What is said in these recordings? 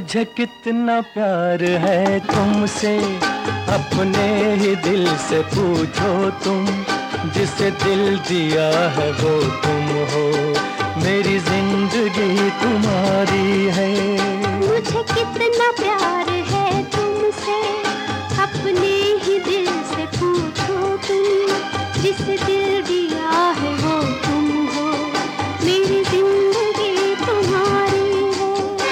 मुझे कितना प्यार है तुमसे, अपने ही दिल से पूछो तुम। जिसे दिल दिया है वो तुम हो, मेरी जिंदगी तुम्हारी है। मुझे कितना प्यार है तुमसे, अपने ही दिल से पूछो तुम। जिसे दिल दिया है वो तुम हो, मेरी जिंदगी तुम्हारी है।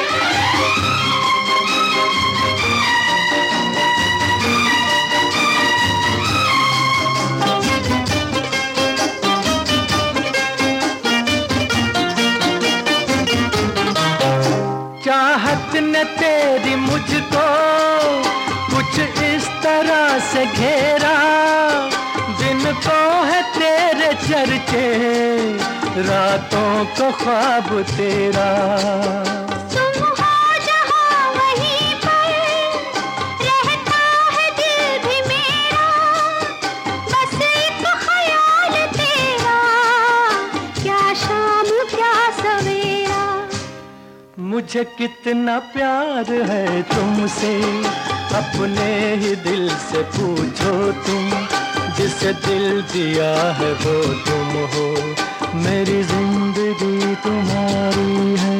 चाहत ने तेरी मुझको कुछ इस तरह से घेरा, दिन को है तेरे चर्चे, रातों को ख्वाब तेरा। तुम हो जहाँ वहीं पर, रहता है दिल भी मेरा, बस एक ख्याल तेरा, क्या शाम क्या सवेरा। मुझे कितना प्यार है तुमसे, अपने ही दिल से पूछो तुम। जिसे दिल दिया है वो तुम हो, मेरी जिंदगी तुम्हारी है।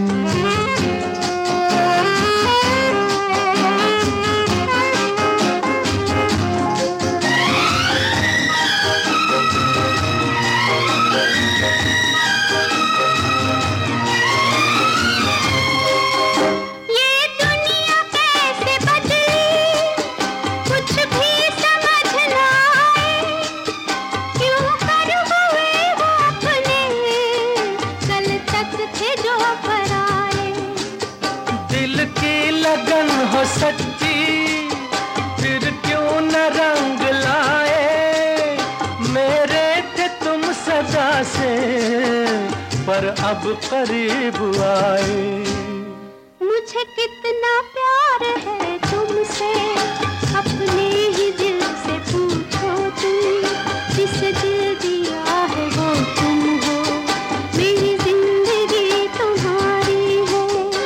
दिल की लगन हो सच्ची, फिर क्यों न रंग लाए। मेरे थे तुम सदा से, पर अब करीब आए। मुझे कितना प्यार है तुमसे, अपने ही दिल से पूछो तुम। जिसे दिल दिया है वो तुम हो, मेरी जिंदगी तुम्हारी है।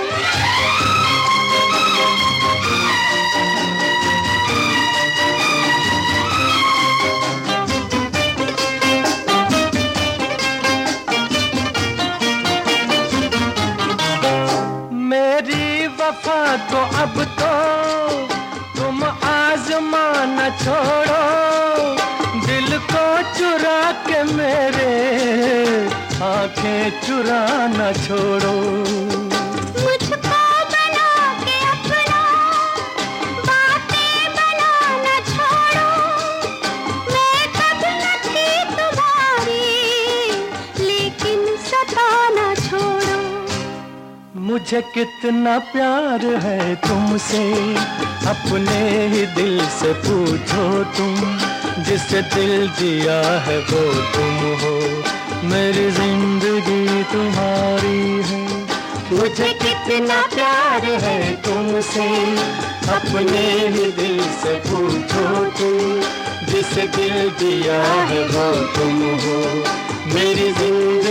मेरी वफा को अब तो तुम आजमाना छोड़ो, दिल को चुरा के मेरे आंखें चुराना छोड़ो। मुझको बना के अपना, बातें बनाना छोड़ो। मैं कब न थी तुम्हारी, लेकिन सताना छोड़ो। मुझे कितना प्यार है तुमसे, अपने ही दिल से पूछो तुम। जिसे दिल दिया है वो तुम हो, मेरी जिंदगी तुम्हारी है। मुझे कितना प्यार है तुमसे, अपने ही दिल से पूछो तुम। जिसे दिल दिया है वो तुम हो, मेरी जिंदगी